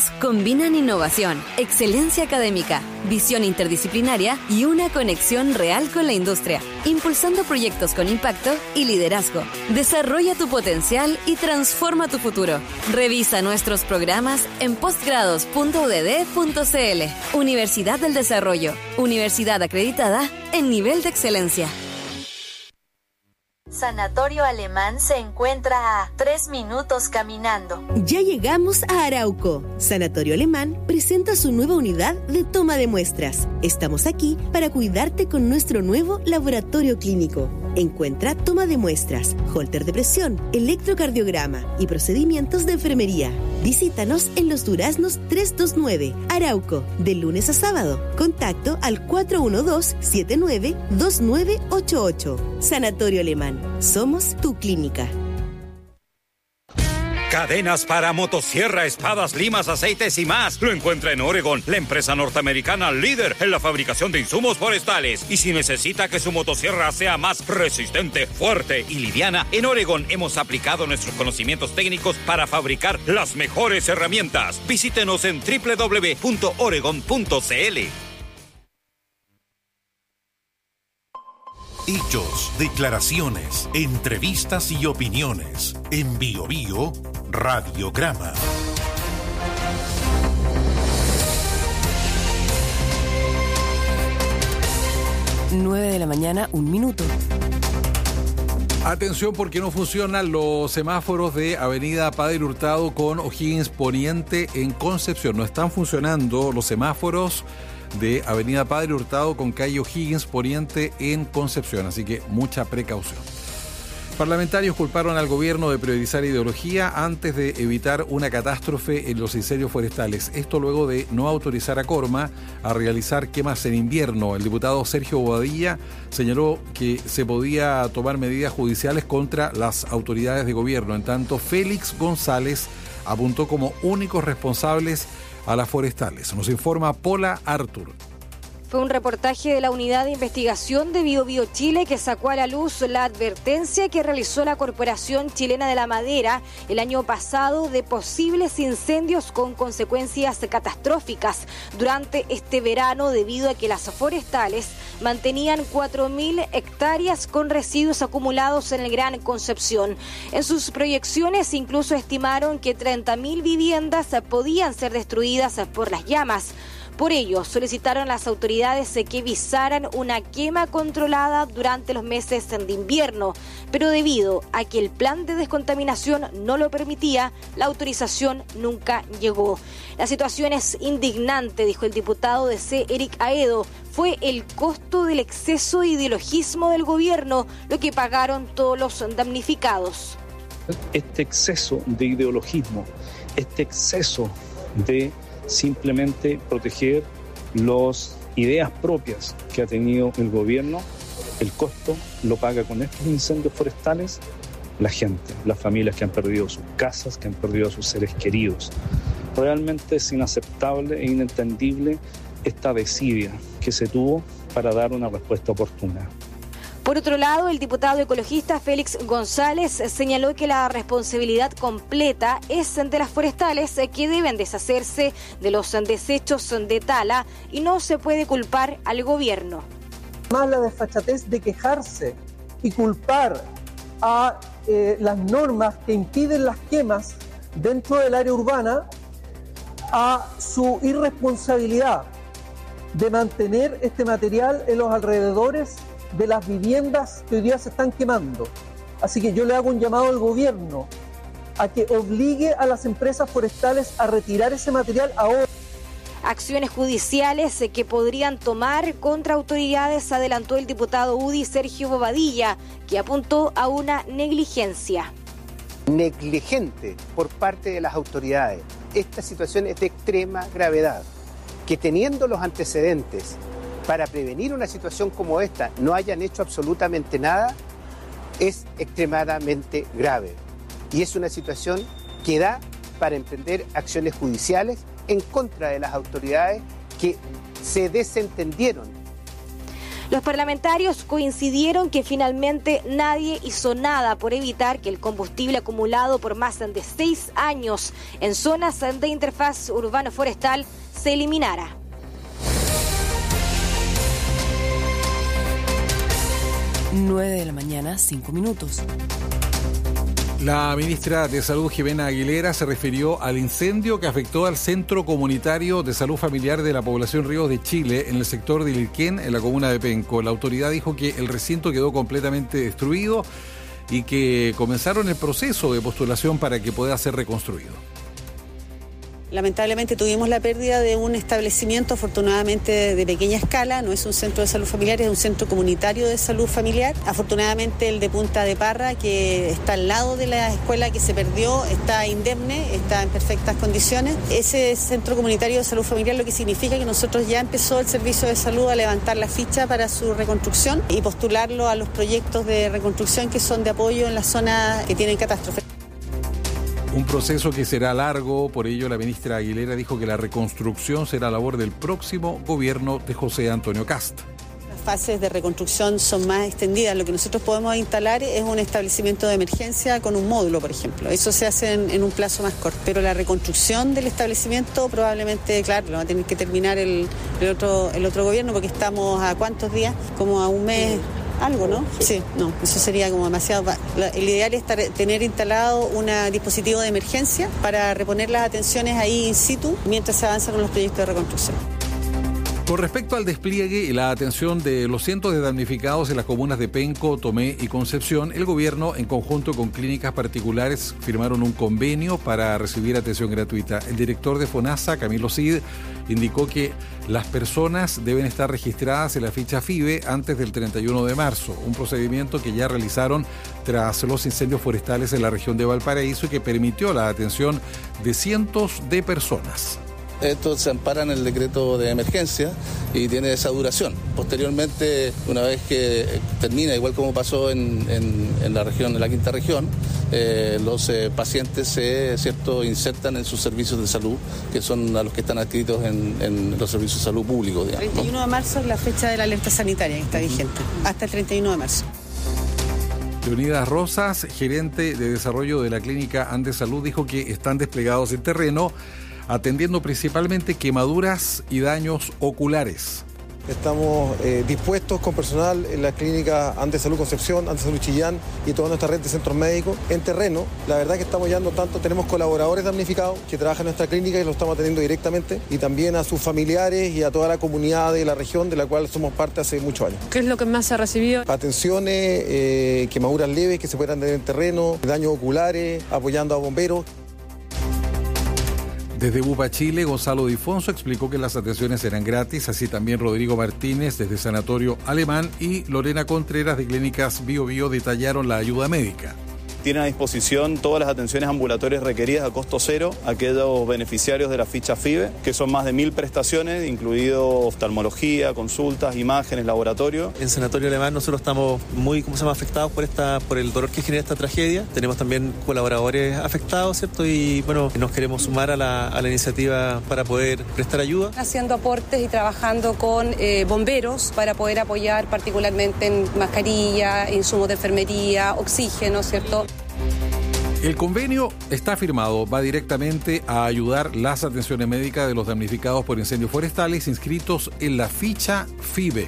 combinan innovación, excelencia académica, visión interdisciplinaria y una conexión real con la industria, impulsando proyectos con impacto y liderazgo. Desarrolla tu potencial y transforma tu futuro. Revisa nuestros programas en postgrados.udd.cl. Universidad del Desarrollo, universidad acreditada en nivel de excelencia. Sanatorio Alemán se encuentra a 3 minutos caminando. Ya llegamos a Arauco. Sanatorio Alemán presenta su nueva unidad de toma de muestras. Estamos aquí para cuidarte con nuestro nuevo laboratorio clínico. Encuentra toma de muestras, holter de presión, electrocardiograma y procedimientos de enfermería. Visítanos en Los Duraznos 329, Arauco, de lunes a sábado. Contacto al 412-792988. Sanatorio Alemán. Somos tu clínica. Cadenas para motosierra, espadas, limas, aceites y más. Lo encuentra en Oregon, la empresa norteamericana líder en la fabricación de insumos forestales. Y si necesita que su motosierra sea más resistente, fuerte y liviana, en Oregon hemos aplicado nuestros conocimientos técnicos para fabricar las mejores herramientas. Visítenos en www.oregon.cl. Hechos, declaraciones, entrevistas y opiniones. En Bio Bio, Radiograma. Nueve de la mañana, 1 minuto. Atención porque no funcionan los semáforos de Avenida Padre Hurtado con O'Higgins Poniente en Concepción. No están funcionando los semáforos de Avenida Padre Hurtado con calle O'Higgins Poniente en Concepción, así que mucha precaución. Parlamentarios culparon al gobierno de priorizar ideología antes de evitar una catástrofe en los incendios forestales. Esto luego de no autorizar a Corma a realizar quemas en invierno. El diputado Sergio Bobadilla señaló que se podía tomar medidas judiciales contra las autoridades de gobierno. En tanto, Félix González apuntó como únicos responsables a las forestales. Nos informa Pola Artur. Fue un reportaje de la Unidad de Investigación de Bio Bio Chile que sacó a la luz la advertencia que realizó la Corporación Chilena de la Madera el año pasado de posibles incendios con consecuencias catastróficas durante este verano debido a que las forestales mantenían 4.000 hectáreas con residuos acumulados en el Gran Concepción. En sus proyecciones incluso estimaron que 30.000 viviendas podían ser destruidas por las llamas. Por ello, solicitaron a las autoridades que visaran una quema controlada durante los meses de invierno, pero debido a que el plan de descontaminación no lo permitía, la autorización nunca llegó. La situación es indignante, dijo el diputado de C. Eric Aedo. Fue el costo del exceso de ideologismo del gobierno lo que pagaron todos los damnificados. Este exceso de ideologismo, este exceso de simplemente proteger las ideas propias que ha tenido el gobierno, el costo lo paga con estos incendios forestales la gente, las familias que han perdido sus casas, que han perdido a sus seres queridos. Realmente es inaceptable e inentendible esta desidia que se tuvo para dar una respuesta oportuna. Por otro lado, el diputado ecologista Félix González señaló que la responsabilidad completa es de las forestales que deben deshacerse de los desechos de tala y no se puede culpar al gobierno. Más la desfachatez de quejarse y culpar a las normas que impiden las quemas dentro del área urbana a su irresponsabilidad de mantener este material en los alrededores de las viviendas que hoy día se están quemando. Así que yo le hago un llamado al gobierno a que obligue a las empresas forestales a retirar ese material ahora. Acciones judiciales que podrían tomar contra autoridades, adelantó el diputado UDI Sergio Bobadilla, que apuntó a una negligencia. Negligente por parte de las autoridades. Esta situación es de extrema gravedad. Que teniendo los antecedentes para prevenir una situación como esta no hayan hecho absolutamente nada, es extremadamente grave. Y es una situación que da para emprender acciones judiciales en contra de las autoridades que se desentendieron. Los parlamentarios coincidieron que finalmente nadie hizo nada por evitar que el combustible acumulado por más de 6 años en zonas de interfaz urbano-forestal se eliminara. Nueve de la mañana, 5 minutos. La ministra de Salud, Jimena Aguilera, se refirió al incendio que afectó al Centro Comunitario de Salud Familiar de la población Ríos de Chile en el sector de Ilquén, en la comuna de Penco. La autoridad dijo que el recinto quedó completamente destruido y que comenzaron el proceso de postulación para que pueda ser reconstruido. Lamentablemente tuvimos la pérdida de un establecimiento, afortunadamente de pequeña escala, no es un centro de salud familiar, es un centro comunitario de salud familiar. Afortunadamente el de Punta de Parra, que está al lado de la escuela que se perdió, está indemne, está en perfectas condiciones. Ese centro comunitario de salud familiar lo que significa que nosotros ya empezó el servicio de salud a levantar la ficha para su reconstrucción y postularlo a los proyectos de reconstrucción que son de apoyo en las zonas que tienen catástrofe. Un proceso que será largo, por ello la ministra Aguilera dijo que la reconstrucción será labor del próximo gobierno de José Antonio Kast. Las fases de reconstrucción son más extendidas. Lo que nosotros podemos instalar es un establecimiento de emergencia con un módulo, por ejemplo. Eso se hace en un plazo más corto. Pero la reconstrucción del establecimiento probablemente, claro, lo va a tener que terminar el otro gobierno, porque estamos a ¿cuántos días? Como a un mes. Algo, ¿no? Sí, no, eso sería como demasiado. El ideal es tener instalado un dispositivo de emergencia para reponer las atenciones ahí in situ mientras se avanza con los proyectos de reconstrucción. Con respecto al despliegue y la atención de los cientos de damnificados en las comunas de Penco, Tomé y Concepción, el gobierno, en conjunto con clínicas particulares, firmaron un convenio para recibir atención gratuita. El director de FONASA, Camilo Cid, indicó que las personas deben estar registradas en la ficha FIBE antes del 31 de marzo, un procedimiento que ya realizaron tras los incendios forestales en la región de Valparaíso y que permitió la atención de cientos de personas. Esto se ampara en el decreto de emergencia y tiene esa duración. Posteriormente, una vez que termina, igual como pasó en la región, en la quinta región, los pacientes se insertan en sus servicios de salud, que son a los que están adscritos en los servicios de salud públicos. El 31 de marzo es la fecha de la alerta sanitaria que está vigente, hasta el 31 de marzo. Leonidas Rosas, gerente de desarrollo de la clínica Andes Salud, dijo que están desplegados en terreno atendiendo principalmente quemaduras y daños oculares. Estamos dispuestos con personal en la clínica Andes Salud Concepción, Andes Salud Chillán y toda nuestra red de centros médicos en terreno. La verdad que estamos llevando tanto, tenemos colaboradores damnificados que trabajan en nuestra clínica y lo estamos atendiendo directamente, y también a sus familiares y a toda la comunidad de la región de la cual somos parte hace muchos años. ¿Qué es lo que más se ha recibido? Atenciones, quemaduras leves que se puedan tener en terreno, daños oculares, apoyando a bomberos. Desde Bupa, Chile, Gonzalo Difonso explicó que las atenciones eran gratis, así también Rodrigo Martínez desde Sanatorio Alemán y Lorena Contreras de Clínicas Bio Bio detallaron la ayuda médica. Tiene a disposición todas las atenciones ambulatorias requeridas a costo cero a aquellos beneficiarios de la ficha FIBE, que son más de 1000 prestaciones, incluido oftalmología, consultas, imágenes, laboratorio. En Sanatorio Alemán nosotros estamos muy afectados por el dolor que genera esta tragedia. Tenemos también colaboradores afectados, ¿cierto? Y bueno, nos queremos sumar a la iniciativa para poder prestar ayuda. Haciendo aportes y trabajando con bomberos para poder apoyar particularmente en mascarilla, insumos de enfermería, oxígeno, ¿cierto? El convenio está firmado, va directamente a ayudar las atenciones médicas de los damnificados por incendios forestales inscritos en la ficha FIBE.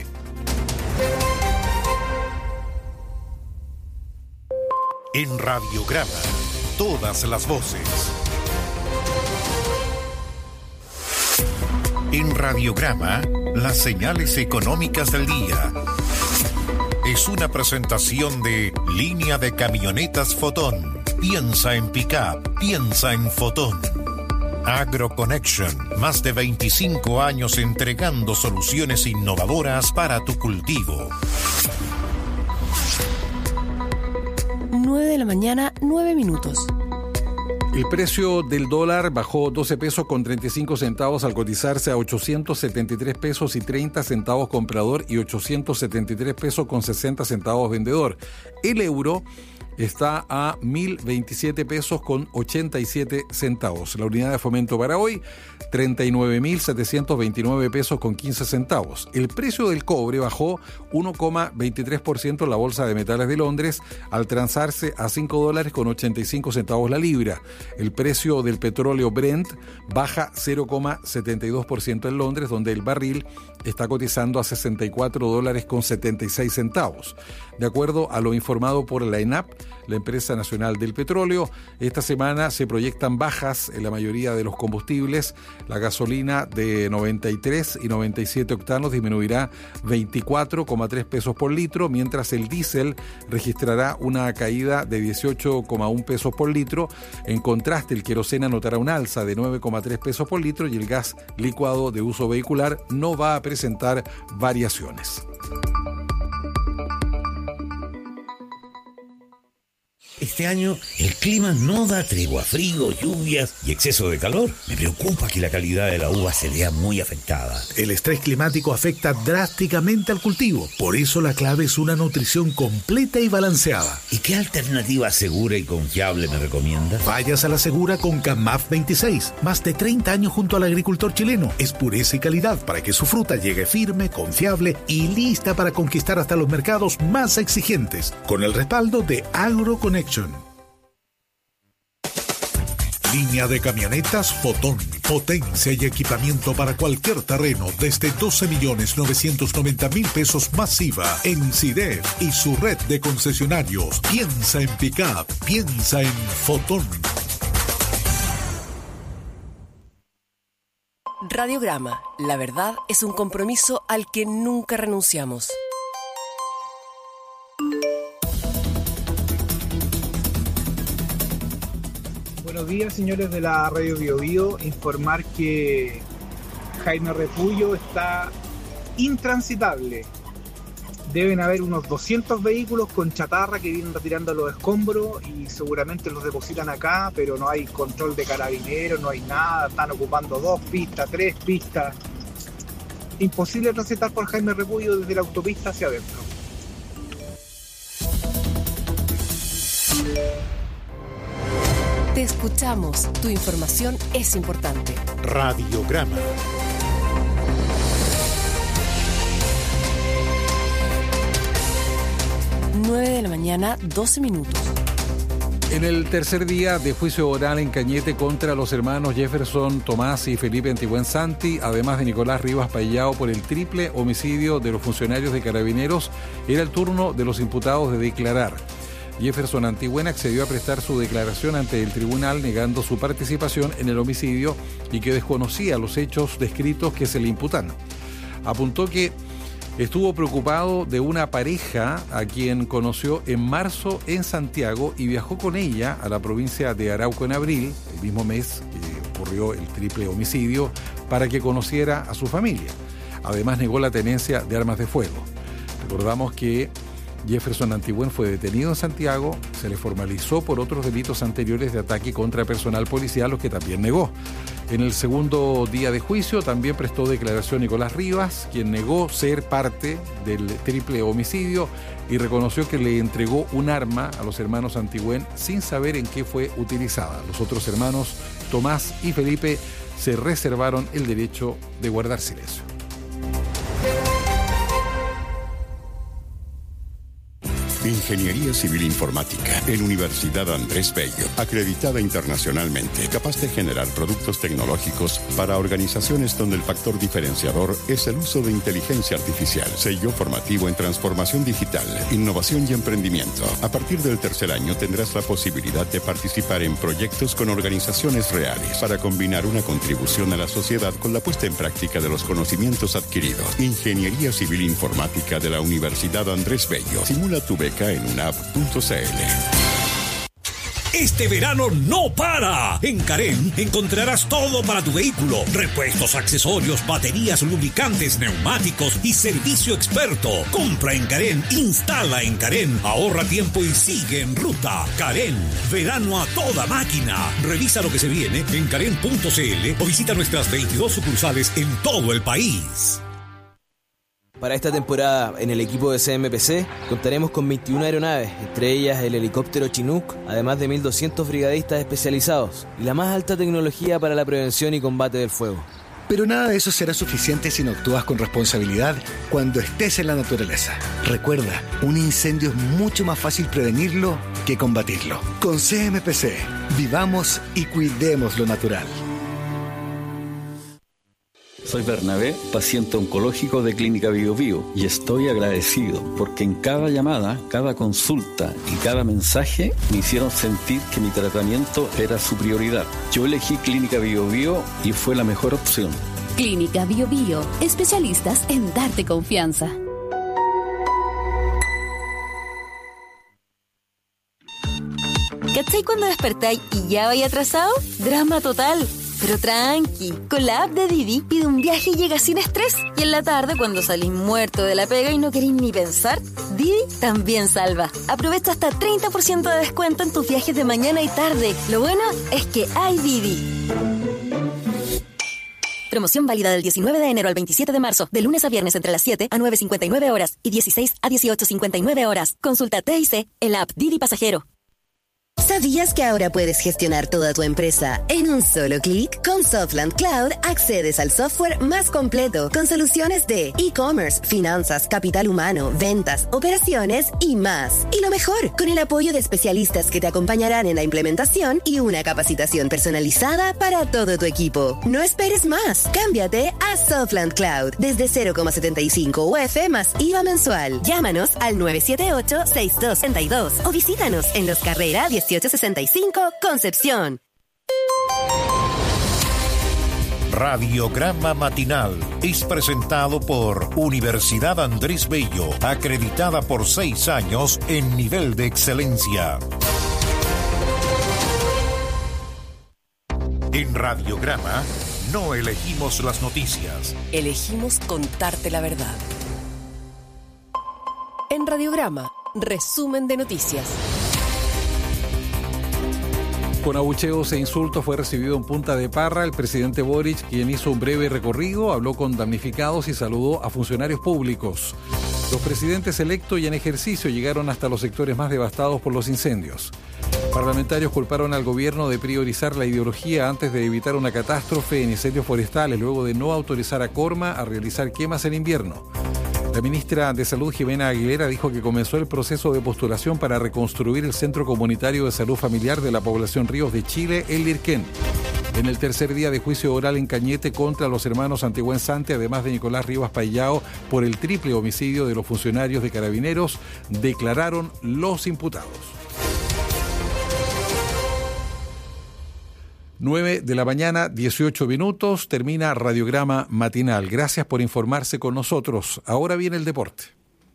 En Radiograma, todas las voces. En Radiograma, las señales económicas del día. Es una presentación de Línea de Camionetas Fotón. Piensa en pick-up, piensa en Fotón. AgroConnection, más de 25 años entregando soluciones innovadoras para tu cultivo. 9 de la mañana, 9 minutos. El precio del dólar bajó 12 pesos con 35 centavos al cotizarse a 873 pesos y 30 centavos comprador y 873 pesos con 60 centavos vendedor. El euro está a 1.027 pesos con 87 centavos. La unidad de fomento para hoy, 39.729 pesos con 15 centavos. El precio del cobre bajó 1,23% en la Bolsa de Metales de Londres al transarse a $5 con 85 centavos la libra. El precio del petróleo Brent baja 0,72% en Londres, donde el barril está cotizando a $64 con 76 centavos. De acuerdo a lo informado por la ENAP, la empresa nacional del petróleo, esta semana se proyectan bajas en la mayoría de los combustibles. La gasolina de 93 y 97 octanos disminuirá 24,3 pesos por litro, mientras el diésel registrará una caída de 18,1 pesos por litro. En contraste, el queroseno anotará un alza de 9,3 pesos por litro y el gas licuado de uso vehicular no va a presentar variaciones. Este año el clima no da tregua, frío, lluvias y exceso de calor. Me preocupa que la calidad de la uva se vea muy afectada. El estrés climático afecta drásticamente al cultivo. Por eso la clave es una nutrición completa y balanceada. ¿Y qué alternativa segura y confiable me recomienda? Vayas a la segura con CAMAF 26. Más de 30 años junto al agricultor chileno. Es pureza y calidad para que su fruta llegue firme, confiable y lista para conquistar hasta los mercados más exigentes. Con el respaldo de AgroConnection. Línea de camionetas Fotón. Potencia y equipamiento para cualquier terreno desde 12.990.000 pesos masiva en CIDEF y su red de concesionarios. Piensa en pick-up, piensa en Fotón. Radiograma. La verdad es un compromiso al que nunca renunciamos. Buenos días, señores de la Radio Bio Bio. Informar que Jaime Repullo está intransitable. Deben haber unos 200 vehículos con chatarra que vienen retirando los escombros y seguramente los depositan acá, pero no hay control de carabineros, no hay nada. Están ocupando 2 pistas, 3 pistas. Imposible transitar por Jaime Repullo desde la autopista hacia adentro. Te escuchamos. Tu información es importante. Radiograma. Nueve de la mañana, 12 minutos. En el tercer día de juicio oral en Cañete contra los hermanos Jefferson Tomás y Felipe Antigüen Santi, además de Nicolás Rivas Payao por el triple homicidio de los funcionarios de Carabineros, era el turno de los imputados de declarar. Jefferson Antigüen accedió a prestar su declaración ante el tribunal negando su participación en el homicidio y que desconocía los hechos descritos que se le imputan. Apuntó que estuvo preocupado de una pareja a quien conoció en marzo en Santiago y viajó con ella a la provincia de Arauco en abril, el mismo mes que ocurrió el triple homicidio, para que conociera a su familia. Además negó la tenencia de armas de fuego. Recordamos que Jefferson Antigüen fue detenido en Santiago, se le formalizó por otros delitos anteriores de ataque contra personal policial, los que también negó. En el segundo día de juicio también prestó declaración Nicolás Rivas, quien negó ser parte del triple homicidio y reconoció que le entregó un arma a los hermanos Antigüen sin saber en qué fue utilizada. Los otros hermanos, Tomás y Felipe, se reservaron el derecho de guardar silencio. Ingeniería Civil Informática en Universidad Andrés Bello, acreditada internacionalmente, capaz de generar productos tecnológicos para organizaciones donde el factor diferenciador es el uso de inteligencia artificial. Sello formativo en transformación digital, innovación y emprendimiento. A partir del tercer año tendrás la posibilidad de participar en proyectos con organizaciones reales para combinar una contribución a la sociedad con la puesta en práctica de los conocimientos adquiridos. Ingeniería Civil Informática de la Universidad Andrés Bello. Simula tu beca en unap.cl. Este verano no para. En Carén encontrarás todo para tu vehículo: repuestos, accesorios, baterías, lubricantes, neumáticos y servicio experto. Compra en Carén, instala en Carén, ahorra tiempo y sigue en ruta. Carén, verano a toda máquina. Revisa lo que se viene en carén.cl o visita nuestras 22 sucursales en todo el país. Para esta temporada, en el equipo de CMPC, contaremos con 21 aeronaves, entre ellas el helicóptero Chinook, además de 1.200 brigadistas especializados y la más alta tecnología para la prevención y combate del fuego. Pero nada de eso será suficiente si no actúas con responsabilidad cuando estés en la naturaleza. Recuerda, un incendio es mucho más fácil prevenirlo que combatirlo. Con CMPC, vivamos y cuidemos lo natural. Soy Bernabé, paciente oncológico de Clínica Bio Bio, y estoy agradecido porque en cada llamada, cada consulta y cada mensaje me hicieron sentir que mi tratamiento era su prioridad. Yo elegí Clínica Bio Bio y fue la mejor opción. Clínica Bio Bio, especialistas en darte confianza. ¿Cachai cuando despertáis y ya vais atrasado? Drama total. Pero tranqui, con la app de Didi pide un viaje y llega sin estrés. Y en la tarde, cuando salís muerto de la pega y no queréis ni pensar, Didi también salva. Aprovecha hasta 30% de descuento en tus viajes de mañana y tarde. Lo bueno es que hay Didi. Promoción válida del 19 de enero al 27 de marzo, de lunes a viernes entre las 7 a 9:59 horas y 16 a 18:59 horas. Consulta TIC en la app Didi Pasajero. ¿Sabías que ahora puedes gestionar toda tu empresa en un solo clic? Con Softland Cloud accedes al software más completo con soluciones de e-commerce, finanzas, capital humano, ventas, operaciones y más. Y lo mejor, con el apoyo de especialistas que te acompañarán en la implementación y una capacitación personalizada para todo tu equipo. No esperes más. Cámbiate a Softland Cloud desde 0,75 UF más IVA mensual. Llámanos al 978-6262 o visítanos en Los Carrera 1865, Concepción. Radiograma Matinal es presentado por Universidad Andrés Bello, acreditada por 6 años en nivel de excelencia. En Radiograma no elegimos las noticias. Elegimos contarte la verdad. En Radiograma, resumen de noticias. Con abucheos e insultos fue recibido en Punta de Parra el presidente Boric, quien hizo un breve recorrido, habló con damnificados y saludó a funcionarios públicos. Los presidentes electos y en ejercicio llegaron hasta los sectores más devastados por los incendios. Parlamentarios culparon al gobierno de priorizar la ideología antes de evitar una catástrofe en incendios forestales, luego de no autorizar a Corma a realizar quemas en invierno. La ministra de Salud, Jimena Aguilera, dijo que comenzó el proceso de postulación para reconstruir el Centro Comunitario de Salud Familiar de la población Ríos de Chile, el Lirquén. En el tercer día de juicio oral en Cañete contra los hermanos Antigüensante, además de Nicolás Rivas Payao, por el triple homicidio de los funcionarios de Carabineros, declararon los imputados. 9 de la mañana, 18 minutos, termina Radiograma Matinal. Gracias por informarse con nosotros. Ahora viene el deporte.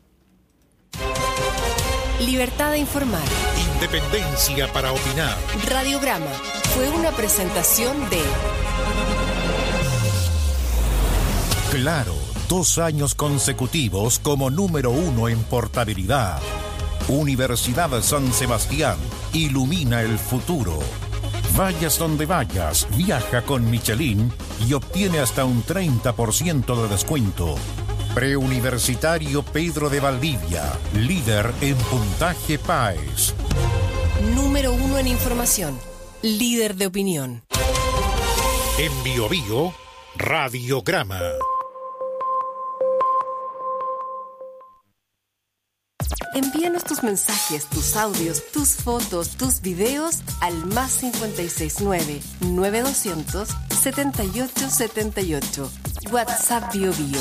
Libertad de informar. Independencia para opinar. Radiograma fue una presentación de... Claro, 2 años consecutivos como número 1 en portabilidad. Universidad San Sebastián, ilumina el futuro. Vayas donde vayas, viaja con Michelin y obtiene hasta un 30% de descuento. Preuniversitario Pedro de Valdivia, líder en puntaje PAES. Número 1 en información, líder de opinión. En Bio Bio, Radiograma. Envíanos tus mensajes, tus audios, tus fotos, tus videos al +569 9200 7878. WhatsApp Bio Bio.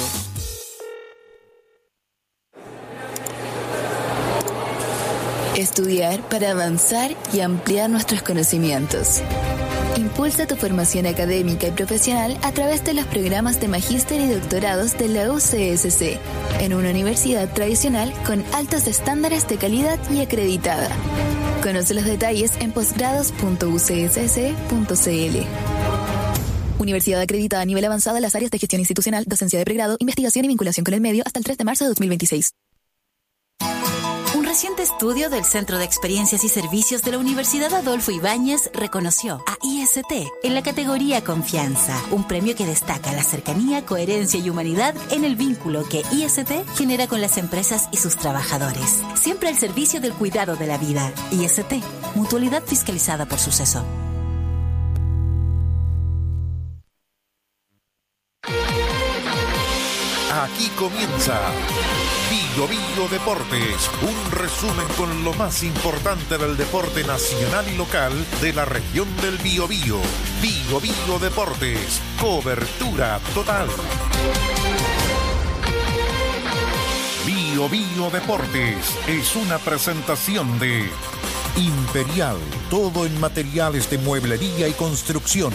Estudiar para avanzar y ampliar nuestros conocimientos. Impulsa tu formación académica y profesional a través de los programas de magíster y doctorados de la UCSC, en una universidad tradicional con altos estándares de calidad y acreditada. Conoce los detalles en posgrados.ucss.cl. Universidad acreditada a nivel avanzado en las áreas de gestión institucional, docencia de pregrado, investigación y vinculación con el medio hasta el 3 de marzo de 2026. reciente estudio del Centro de Experiencias y Servicios de la Universidad Adolfo Ibáñez reconoció a IST en la categoría Confianza, un premio que destaca la cercanía, coherencia y humanidad en el vínculo que IST genera con las empresas y sus trabajadores. Siempre al servicio del cuidado de la vida. IST, mutualidad fiscalizada por Suceso. Aquí comienza Bio Bio Deportes, un resumen con lo más importante del deporte nacional y local de la región del Biobío. Bio Bio Deportes, cobertura total. Bio Bio Deportes es una presentación de Imperial, todo en materiales de mueblería y construcción.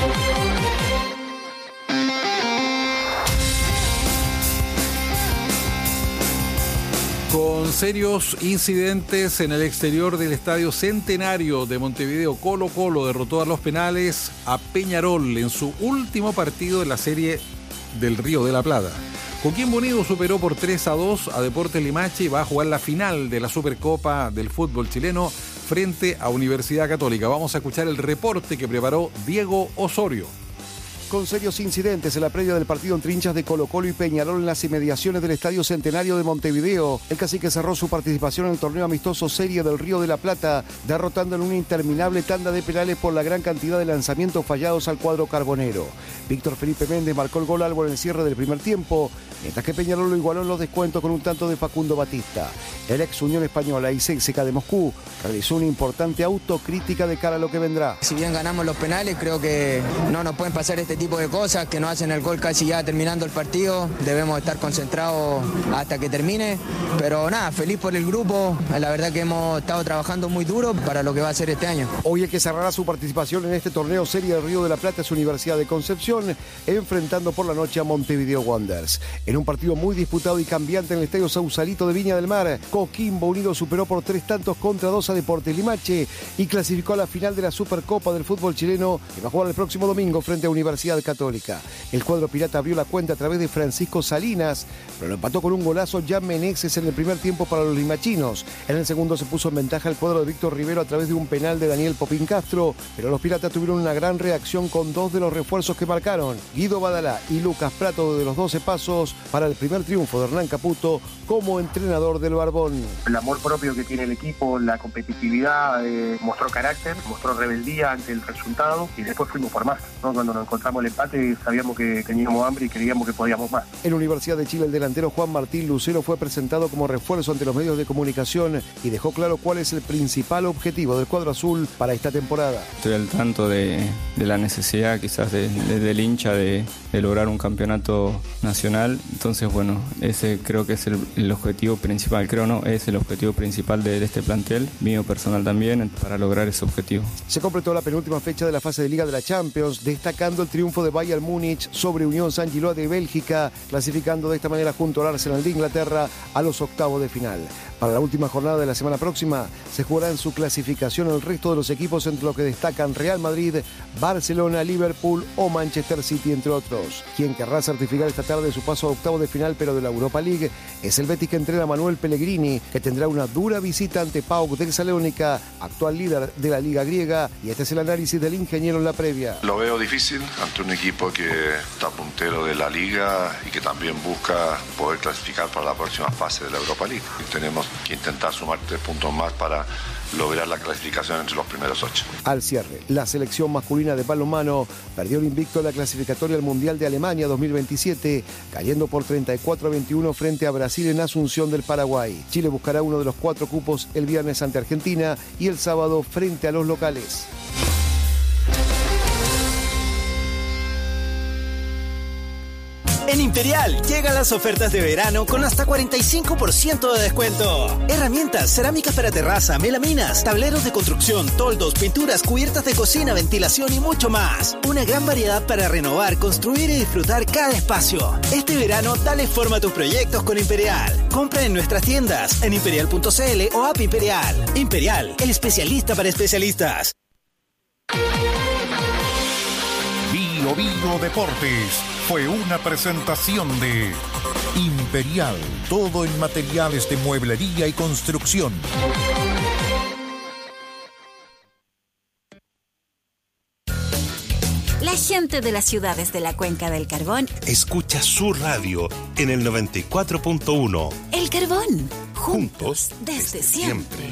Con serios incidentes en el exterior del Estadio Centenario de Montevideo, Colo-Colo derrotó a los penales a Peñarol en su último partido en la serie del Río de la Plata. Coquimbo Unido superó por 3-2 a Deportes Limache y va a jugar la final de la Supercopa del fútbol chileno frente a Universidad Católica. Vamos a escuchar el reporte que preparó Diego Osorio. Con serios incidentes en la previa del partido entre hinchas de Colo-Colo y Peñarol en las inmediaciones del Estadio Centenario de Montevideo, el cacique cerró su participación en el torneo amistoso Serie del Río de la Plata, derrotando en una interminable tanda de penales por la gran cantidad de lanzamientos fallados al cuadro carbonero. Víctor Felipe Méndez marcó el gol albo en el cierre del primer tiempo, mientras que Peñarol lo igualó en los descuentos con un tanto de Facundo Batista. El ex Unión Española y CSKA de Moscú realizó una importante autocrítica de cara a lo que vendrá. Si bien ganamos los penales, creo que no nos pueden pasar este tipo de cosas, que nos hacen el gol casi ya terminando el partido. Debemos estar concentrados hasta que termine, pero nada, feliz por el grupo. La verdad que hemos estado trabajando muy duro para lo que va a ser este año. Hoy el que cerrará su participación en este torneo Serie del Río de la Plata es Universidad de Concepción, enfrentando por la noche a Montevideo Wanderers. En un partido muy disputado y cambiante en el Estadio Sausalito de Viña del Mar, Coquimbo Unido superó por 3-2 a Deportes Limache y clasificó a la final de la Supercopa del fútbol chileno, que va a jugar el próximo domingo frente a Universidad Católica. El cuadro pirata abrió la cuenta a través de Francisco Salinas, pero lo empató con un golazo Jan Menezes en el primer tiempo para los limachinos. En el segundo se puso en ventaja el cuadro de Víctor Rivero a través de un penal de Daniel Popín Castro, pero los piratas tuvieron una gran reacción con dos de los refuerzos que marcaron, Guido Badalá y Lucas Prato de los 12 pasos, para el primer triunfo de Hernán Caputo como entrenador del Barbón. El amor propio que tiene el equipo, la competitividad, mostró carácter, mostró rebeldía ante el resultado y después fuimos por más, ¿no? Cuando nos encontramos el empate sabíamos que teníamos hambre y creíamos que podíamos más. En la Universidad de Chile el delantero Juan Martín Lucero fue presentado como refuerzo ante los medios de comunicación y dejó claro cuál es el principal objetivo del cuadro azul para esta temporada. Estoy al tanto de la necesidad quizás del hincha de lograr un campeonato nacional, entonces bueno, ese creo que es el objetivo principal, es el objetivo principal de este plantel, mío personal también, para lograr ese objetivo. Se completó la penúltima fecha de la fase de Liga de la Champions, destacando el triunfo de Bayern Múnich sobre Unión Saint-Gilloise de Bélgica, clasificando de esta manera junto al Arsenal de Inglaterra a los octavos de final. Para la última jornada de la semana próxima se jugará en su clasificación el resto de los equipos, entre los que destacan Real Madrid, Barcelona, Liverpool o Manchester City, entre otros. Quien querrá certificar esta tarde su paso a octavos de final pero de la Europa League es el Betis, que entrena a Manuel Pellegrini, que tendrá una dura visita ante PAOK de Salónica, actual líder de la Liga griega, y este es el análisis del ingeniero en la previa. Lo veo difícil ante un equipo que está puntero de la Liga y que también busca poder clasificar para la próxima fase de la Europa League. Y tenemos que intentar sumar 3 puntos más para lograr la clasificación entre los primeros 8. Al cierre, la selección masculina de balonmano perdió el invicto en la clasificatoria al Mundial de Alemania 2027, cayendo por 34-21 frente a Brasil en Asunción del Paraguay. Chile buscará uno de los 4 cupos el viernes ante Argentina y el sábado frente a los locales. En Imperial llegan las ofertas de verano con hasta 45% de descuento. Herramientas, cerámicas para terraza, melaminas, tableros de construcción, toldos, pinturas, cubiertas de cocina, ventilación y mucho más. Una gran variedad para renovar, construir y disfrutar cada espacio. Este verano dale forma a tus proyectos con Imperial. Compra en nuestras tiendas, en imperial.cl o app Imperial. Imperial, el especialista para especialistas. Bio Bio Deportes fue una presentación de Imperial, todo en materiales de mueblería y construcción. La gente de las ciudades de la Cuenca del Carbón escucha su radio en el 94.1. El Carbón, juntos desde siempre.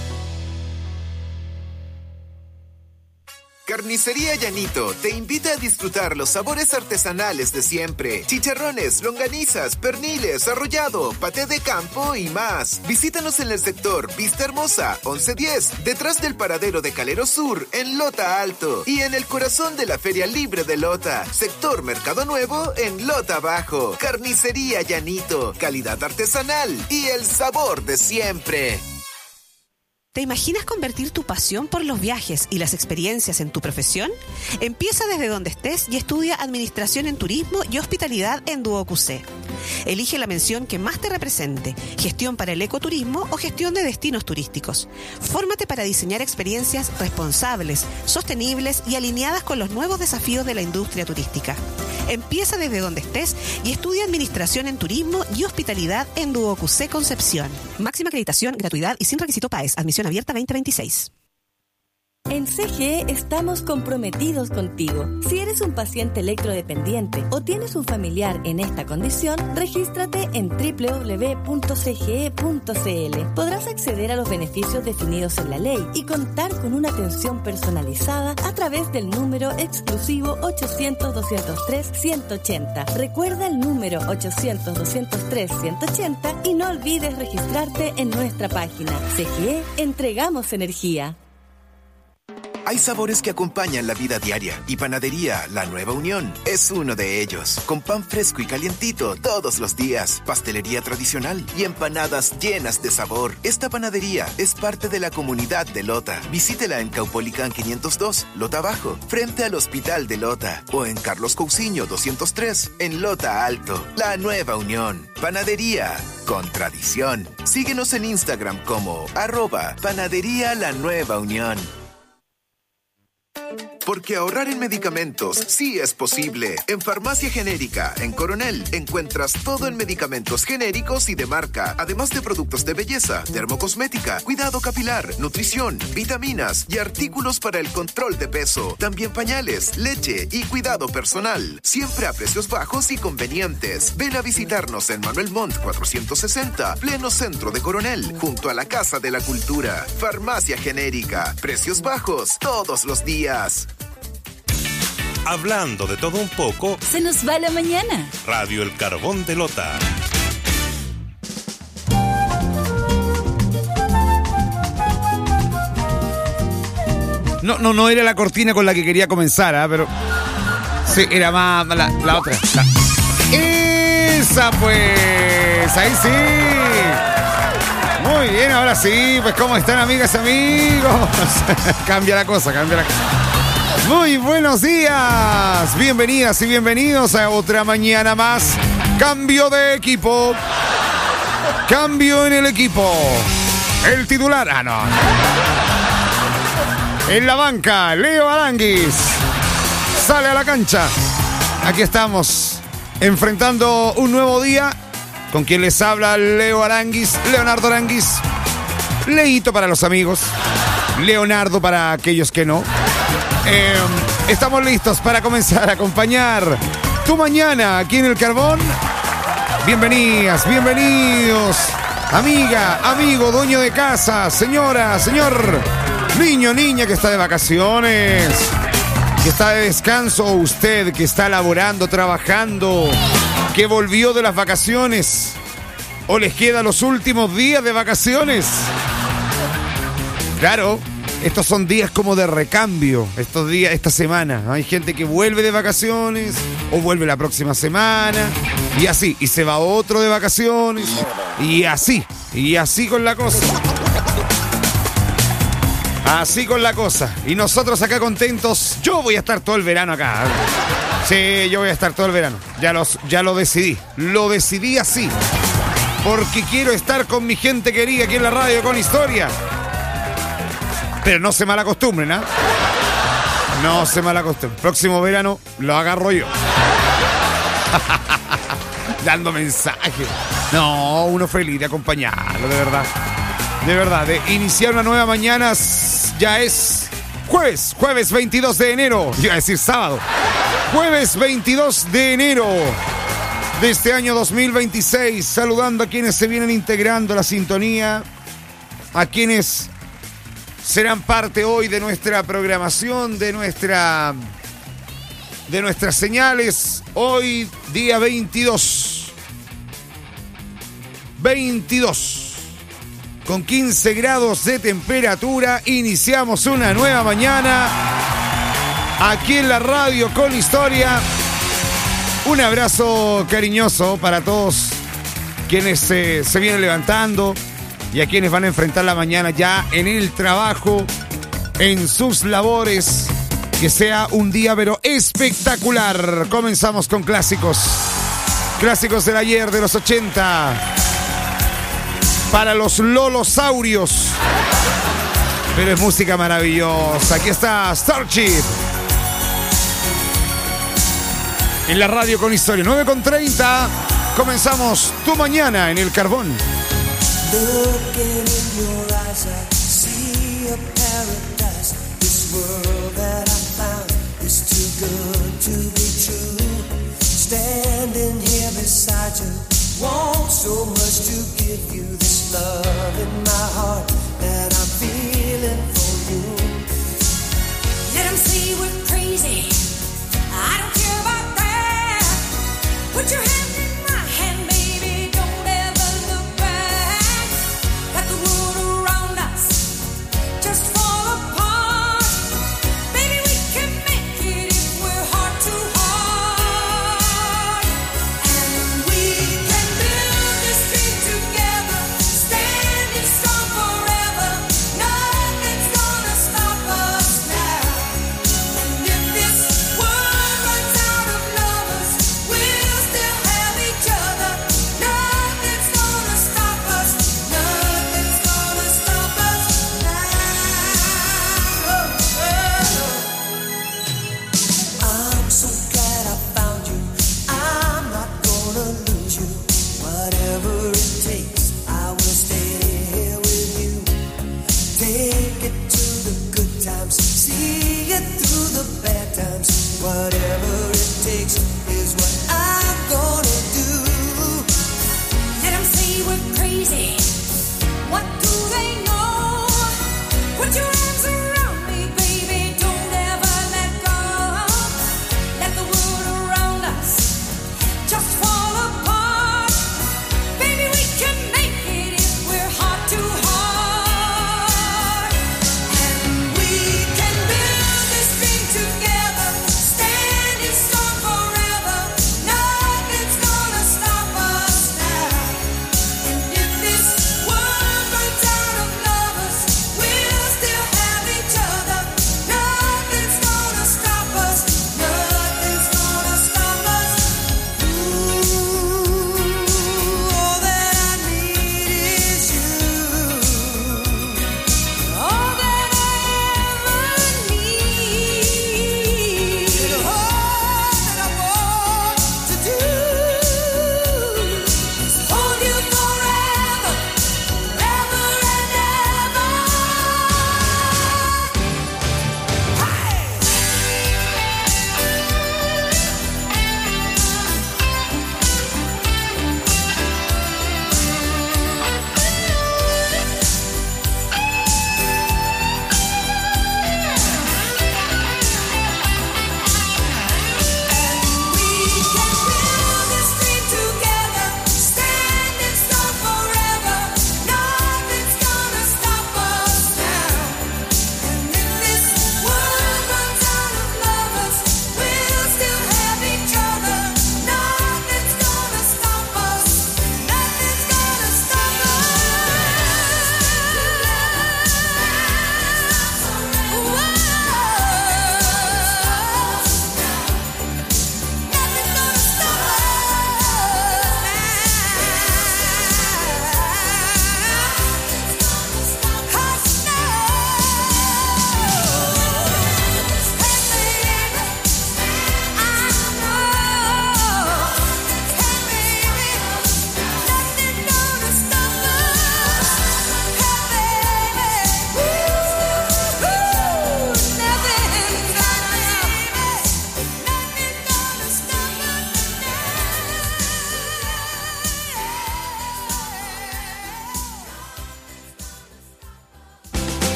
Carnicería Llanito te invita a disfrutar los sabores artesanales de siempre. Chicharrones, longanizas, perniles, arrollado, paté de campo y más. Visítanos en el sector Vista Hermosa, 1110, detrás del paradero de Calero Sur, en Lota Alto. Y en el corazón de la Feria Libre de Lota, sector Mercado Nuevo, en Lota Bajo. Carnicería Llanito, calidad artesanal y el sabor de siempre. ¿Te imaginas convertir tu pasión por los viajes y las experiencias en tu profesión? Empieza desde donde estés y estudia Administración en Turismo y Hospitalidad en DuoQC. Elige la mención que más te represente, gestión para el ecoturismo o gestión de destinos turísticos. Fórmate para diseñar experiencias responsables, sostenibles y alineadas con los nuevos desafíos de la industria turística. Empieza desde donde estés y estudia Administración en Turismo y Hospitalidad en DuoQC Concepción. Máxima acreditación, gratuidad y sin requisito PAES. Admisión abierta 2026. En CGE estamos comprometidos contigo. Si eres un paciente electrodependiente o tienes un familiar en esta condición, regístrate en www.cge.cl. Podrás acceder a los beneficios definidos en la ley y contar con una atención personalizada a través del número exclusivo 800-203-180. Recuerda el número 800-203-180 y no olvides registrarte en nuestra página. CGE, entregamos energía. Hay sabores que acompañan la vida diaria y Panadería La Nueva Unión es uno de ellos. Con pan fresco y calientito todos los días, pastelería tradicional y empanadas llenas de sabor. Esta panadería es parte de la comunidad de Lota. Visítela en Caupolicán 502, Lota Bajo, frente al Hospital de Lota, o en Carlos Cousiño 203, en Lota Alto. La Nueva Unión. Panadería con tradición. Síguenos en Instagram como @Panadería La Nueva Unión. Porque ahorrar en medicamentos sí es posible. En Farmacia Genérica, en Coronel, encuentras todo en medicamentos genéricos y de marca, además de productos de belleza, dermocosmética, cuidado capilar, nutrición, vitaminas y artículos para el control de peso. También pañales, leche y cuidado personal. Siempre a precios bajos y convenientes. Ven a visitarnos en Manuel Montt 460, pleno centro de Coronel, junto a la Casa de la Cultura. Farmacia Genérica. Precios bajos todos los días. Hablando de todo un poco, se nos va la mañana. Radio El Carbón de Lota. No era la cortina con la que quería comenzar, pero sí, era más la otra. Esa pues, ahí sí. Muy bien, ahora sí, pues ¿cómo están, amigas y amigos? Cambia la cosa. Muy buenos días, bienvenidas y bienvenidos a otra mañana más. Cambio de equipo. Cambio en el equipo. El titular, en la banca, Leo Aranguis sale a la cancha. Aquí estamos, enfrentando un nuevo día. Con quien les habla Leo Aranguis, Leonardo Aranguis. Leito para los amigos, Leonardo para aquellos que no. Estamos listos para comenzar a acompañar tu mañana aquí en El Carbón. Bienvenidas, bienvenidos, amiga, amigo, dueño de casa, señora, señor, niño, niña que está de vacaciones, que está de descanso, o usted que está laborando, trabajando, que volvió de las vacaciones o les quedan los últimos días de vacaciones. Claro. Estos son días como de recambio, estos días, esta semana. Hay gente que vuelve de vacaciones o vuelve la próxima semana y así, y se va otro de vacaciones y así con la cosa. Así con la cosa. Y nosotros acá contentos. Yo voy a estar todo el verano acá. Sí, yo voy a estar todo el verano. Ya lo decidí. Lo decidí así. Porque quiero estar con mi gente querida aquí en la radio con historia. Pero no se malacostumbren, No se malacostumbren. Próximo verano lo agarro yo. Dando mensajes. No, uno feliz de acompañarlo, de verdad. De verdad, de iniciar una nueva mañana. Ya es jueves 22 de enero. Iba a decir sábado. Jueves 22 de enero de este año 2026. Saludando a quienes se vienen integrando a la sintonía, a quienes serán parte hoy de nuestra programación, de nuestras señales. Hoy, día 22, con 15 grados de temperatura, iniciamos una nueva mañana aquí en la radio con historia. Un abrazo cariñoso para todos quienes se vienen levantando y a quienes van a enfrentar la mañana ya en el trabajo, en sus labores. Que sea un día pero espectacular. Comenzamos con clásicos. Clásicos del ayer, de los 80. Para los lolosaurios. Pero es música maravillosa. Aquí está Starship. En la radio con historia. 9:30. Comenzamos tu mañana en el carbón. Looking in your eyes, I see a paradise. This world that I found is too good to be true. Standing here beside you, want so much to give you. This love in my heart that I'm feeling for you. Let them say we're crazy, I don't care about that. Put your hand in my hand, baby, don't ever look back. Let the world around us just fall apart. Baby, we can make it if we're heart to heart. And we can build this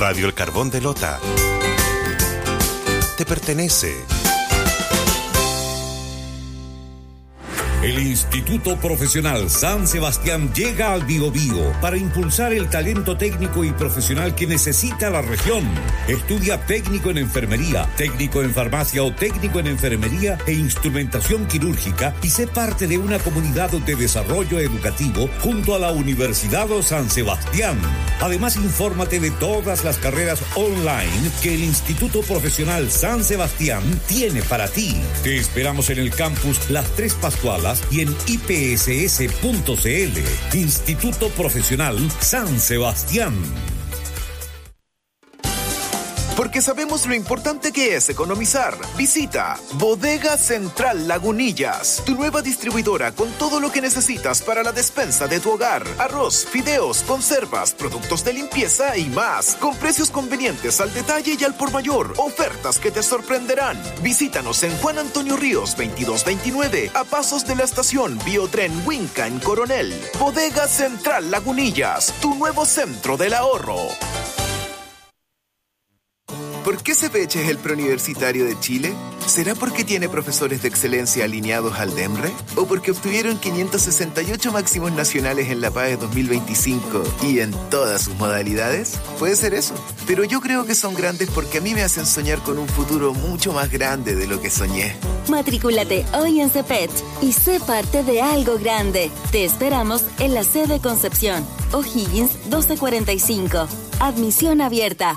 Radio El Carbón de Lota te pertenece. El Instituto Profesional San Sebastián llega al Biobío para impulsar el talento técnico y profesional que necesita la región. Estudia técnico en enfermería, técnico en farmacia o técnico en enfermería e instrumentación quirúrgica y sé parte de una comunidad de desarrollo educativo junto a la Universidad San Sebastián. Además, infórmate de todas las carreras online que el Instituto Profesional San Sebastián tiene para ti. Te esperamos en el campus Las Tres Pascualas y en ipss.cl. Instituto Profesional San Sebastián. Porque sabemos lo importante que es economizar. Visita Bodega Central Lagunillas, tu nueva distribuidora con todo lo que necesitas para la despensa de tu hogar. Arroz, fideos, conservas, productos de limpieza y más. Con precios convenientes al detalle y al por mayor. Ofertas que te sorprenderán. Visítanos en Juan Antonio Ríos 2229, a pasos de la estación Biotren Huinca en Coronel. Bodega Central Lagunillas, tu nuevo centro del ahorro. ¿Por qué CEPECH es el preuniversitario de Chile? ¿Será porque tiene profesores de excelencia alineados al DEMRE? ¿O porque obtuvieron 568 máximos nacionales en la PAE 2025 y en todas sus modalidades? Puede ser eso, pero yo creo que son grandes porque a mí me hacen soñar con un futuro mucho más grande de lo que soñé. Matricúlate hoy en CEPECH y sé parte de algo grande. Te esperamos en la sede Concepción, O'Higgins 1245. Admisión abierta.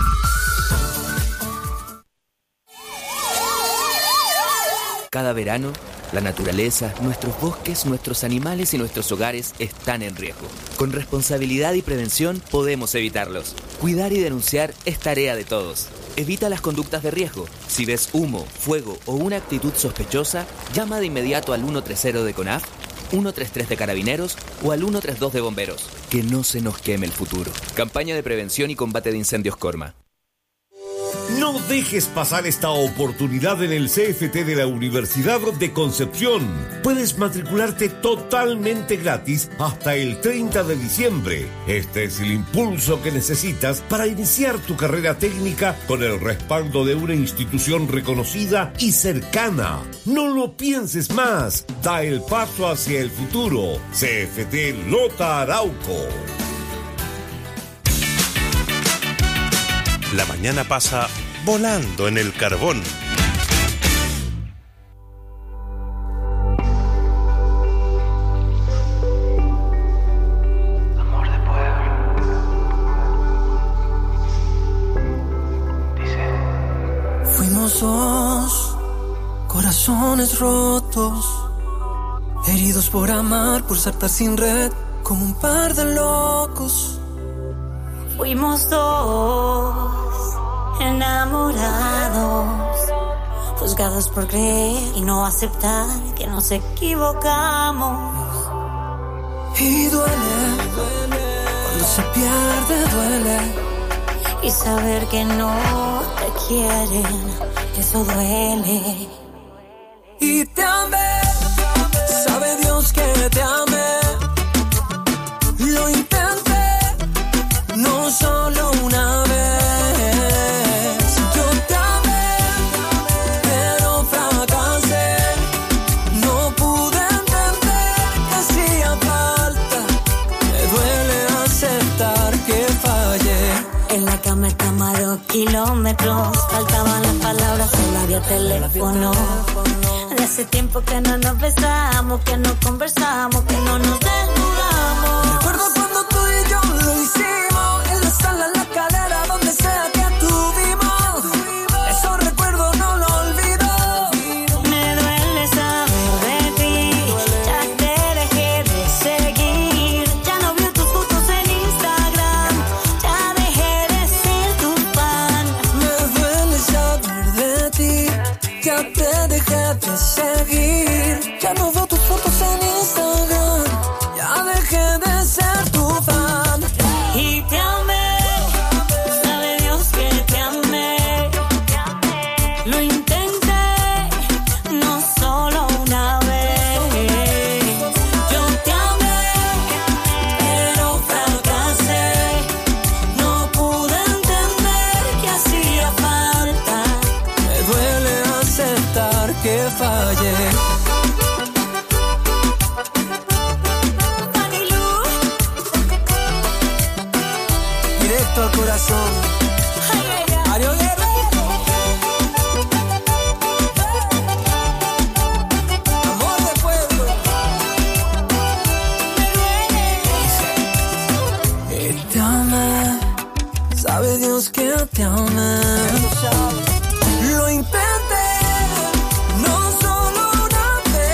Cada verano, la naturaleza, nuestros bosques, nuestros animales y nuestros hogares están en riesgo. Con responsabilidad y prevención podemos evitarlos. Cuidar y denunciar es tarea de todos. Evita las conductas de riesgo. Si ves humo, fuego o una actitud sospechosa, llama de inmediato al 130 de CONAF, 133 de Carabineros o al 132 de Bomberos. Que no se nos queme el futuro. Campaña de prevención y combate de incendios Corma. No dejes pasar esta oportunidad en el CFT de la Universidad de Concepción. Puedes matricularte totalmente gratis hasta el 30 de diciembre. Este es el impulso que necesitas para iniciar tu carrera técnica con el respaldo de una institución reconocida y cercana. No lo pienses más. Da el paso hacia el futuro. CFT Lota Arauco. La mañana pasa volando en el carbón. Amor de pueblo. Dice. Fuimos dos corazones rotos, heridos por amar, por saltar sin red, como un par de locos. Fuimos dos enamorados, juzgados por creer y no aceptar que nos equivocamos. Y duele, cuando se pierde duele. Y saber que no te quieren, eso duele. Y te amé, sabe Dios que te amé. Lo intenté, no solo una vez. Yo te amé, pero fracasé. No pude entender que hacía falta. Me duele aceptar que fallé. En la cama estamos a 2 kilómetros. Faltaban las palabras, solo había teléfono. De hace tiempo que no nos besamos, que no conversamos, que no nos desnudamos. Recuerdo cuando tú y yo lo hicimos, en la sala, en la escalera, donde sea que estuvimos. Esos recuerdos no lo olvido. Me duele saber de ti, ya te dejé de seguir. Ya no veo tus fotos en Instagram, ya dejé de ser tu fan. Me duele saber de ti, ya te dejé de seguir. Ya no veo tus fotos en Instagram, ya dejé de ser tu fan. Y te amé, sabe Dios que te amé. Lo intenté, no solo una vez. Yo te amé, pero fracasé. No pude entender Directo al corazón. Mario Guerrero. Amor de pueblo. Te amé. Sabe Dios que te amé. Lo intenté. No solo una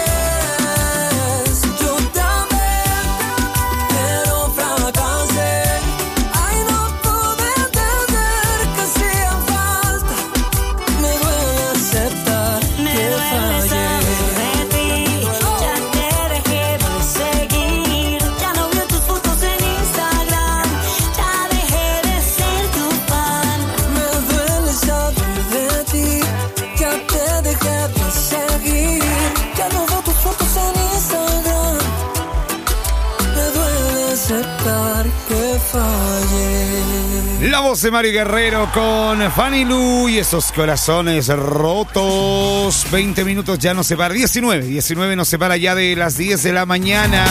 vez. Yo te amé. Pero fracasé. Ay, no pude entender que hacía falta. Me duele aceptar que fallé. De ti, ya te dejé de seguir. Ya no veo tus fotos en Instagram. Ya dejé de ser tu fan. Me duele saber de ti. Ya te dejé de seguir. Ya no veo tus fotos en Instagram. Me duele aceptar que fallé. La voz de Mario Guerrero con Fanny Lu y esos corazones rotos. 20 minutos ya nos separa. 19 nos separa ya de las 10 de la mañana.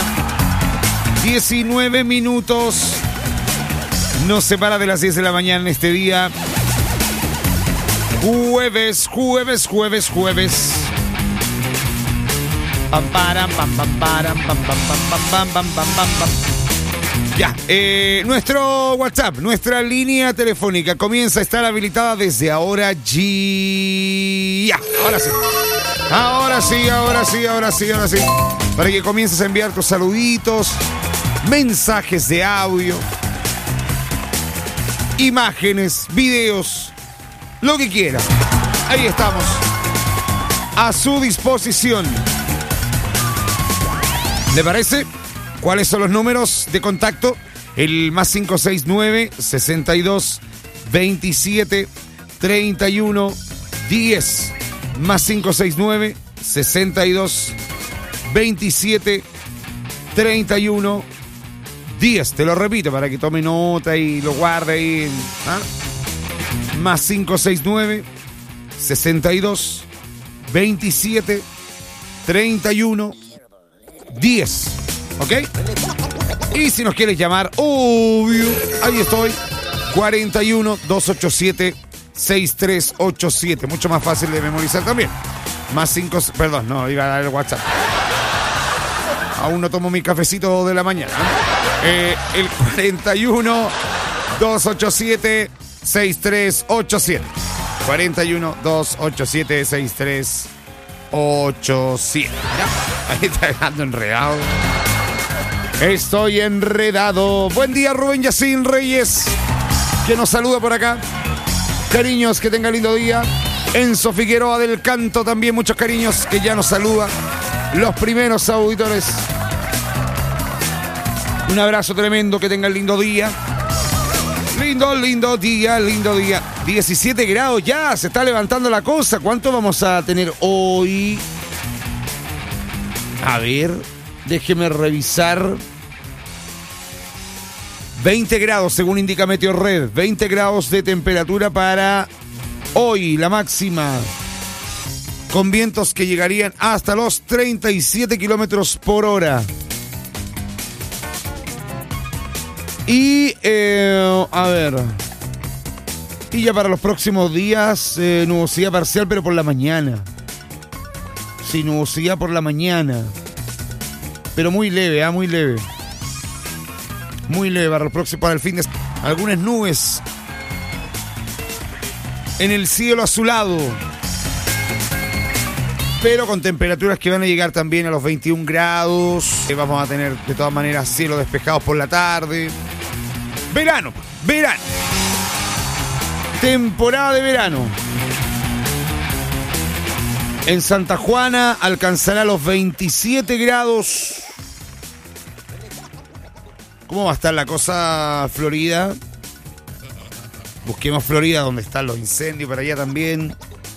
19 minutos nos separa de las 10 de la mañana en este día. Jueves. Pam, param, pam, pam, param, pam, pam, pam, pam, pam, pam, pam, pam. Ya, nuestro WhatsApp, nuestra línea telefónica comienza a estar habilitada desde ahora. Ya, ahora sí. Para que comiences a enviar tus saluditos, mensajes de audio, imágenes, videos, lo que quieras. Ahí estamos, a su disposición. ¿Le parece? ¿Cuáles son los números de contacto? El más 569 62 27 31 10. Más 569 62 27 31 10. Te lo repito para que tome nota y lo guarde ahí. Más 569 62 27 31 10. ¿Ok? Y si nos quieres llamar, obvio, ahí estoy. 41 287 6387. Mucho más fácil de memorizar también. Más 5, perdón, no, iba a dar el WhatsApp. Aún no tomo mi cafecito de la mañana. El 41 287 6387. 41 287 6387. Ahí está dejando enredado. Estoy enredado. Buen día, Rubén Yacín Reyes, que nos saluda por acá. Cariños, que tenga lindo día. Enzo Figueroa del Canto también, muchos cariños, que ya nos saluda. Los primeros auditores. Un abrazo tremendo, que tengan lindo día. Lindo día. 17 grados ya, se está levantando la cosa. ¿Cuánto vamos a tener hoy? A ver, déjeme revisar. 20 grados, según indica Meteorred. 20 grados de temperatura para hoy, la máxima. Con vientos que llegarían hasta los 37 kilómetros por hora. Y, a ver. Y ya para los próximos días, nubosidad parcial, pero por la mañana. Sí, nubosidad por la mañana. Pero muy leve, muy leve. Muy leve para el fin de semana. Algunas nubes en el cielo azulado. Pero con temperaturas que van a llegar también a los 21 grados. Vamos a tener de todas maneras cielos despejados por la tarde. Verano. Temporada de verano. En Santa Juana alcanzará los 27 grados. ¿Cómo va a estar la cosa, Florida? Busquemos Florida, donde están los incendios, para allá también.